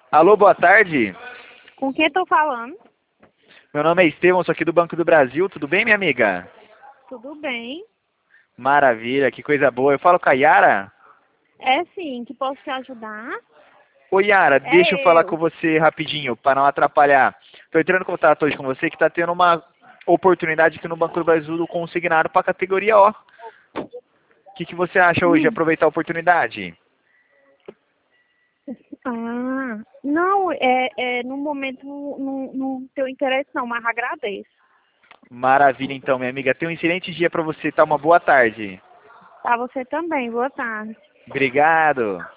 Alô, boa tarde. Com quem eu tô falando? Meu nome é Estevão, sou aqui do Banco do Brasil. Tudo bem, minha amiga? Tudo bem? Maravilha, que coisa boa. Eu falo com a Yara? É sim, que posso te ajudar? Ô, Yara, deixa eu É falar com eu. você rapidinho, para não atrapalhar. Estou entrando em contato hoje com você que está tendo uma oportunidade aqui no Banco do Brasil do consignado para a categoria O. O que você acha hoje de Hum. aproveitar a oportunidade? Ah, não, no momento não tenho interesse não, mas agradeço. Maravilha, então, minha amiga. Tenha um excelente dia para você, tá? Uma boa tarde. Tá, você também, boa tarde. Obrigado.